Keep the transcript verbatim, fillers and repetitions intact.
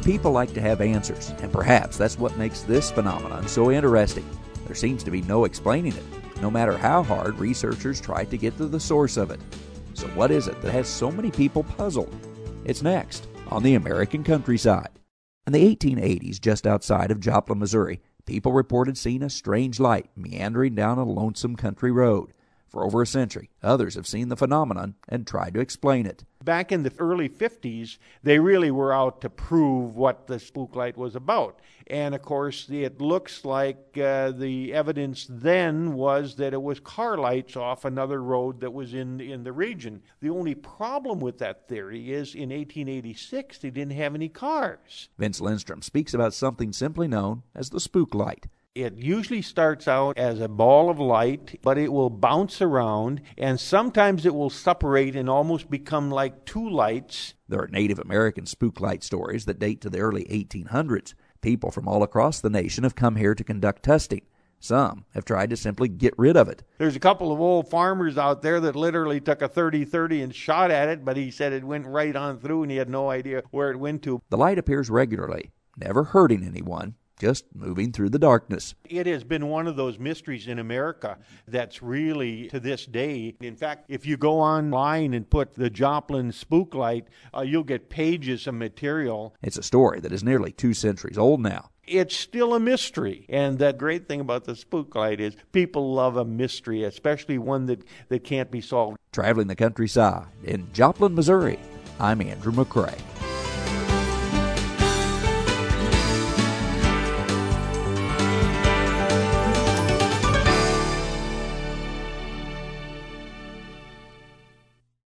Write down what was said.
people like to have answers, and perhaps that's what makes this phenomenon so interesting. There seems to be no explaining it, no matter how hard researchers try to get to the source of it. So what is it that has so many people puzzled? It's next on the American Countryside. In the eighteen eighties, just outside of Joplin, Missouri, people reported seeing a strange light meandering down a lonesome country road. For over a century, others have seen the phenomenon and tried to explain it. Back in the early fifties, they really were out to prove what the spook light was about. And of course, it looks like uh, the evidence then was that it was car lights off another road that was in, in the region. The only problem with that theory is in eighteen eighty-six, they didn't have any cars. Vince Lindstrom speaks about something simply known as the spook light. It usually starts out as a ball of light, but it will bounce around, and sometimes it will separate and almost become like two lights. There are Native American spook light stories that date to the early eighteen hundreds. People from all across the nation have come here to conduct testing. Some have tried to simply get rid of it. There's a couple of old farmers out there that literally took a thirty thirty and shot at it, but he said it went right on through and he had no idea where it went to. The light appears regularly, never hurting anyone, just moving through the darkness. It has been one of those mysteries in America that's really, to this day, in fact, if you go online and put the Joplin spook light, uh, you'll get pages of material. It's a story that is nearly two centuries old now. It's still a mystery. And the great thing about the spook light is people love a mystery, especially one that, that can't be solved. Traveling the countryside in Joplin, Missouri, I'm Andrew McCrae.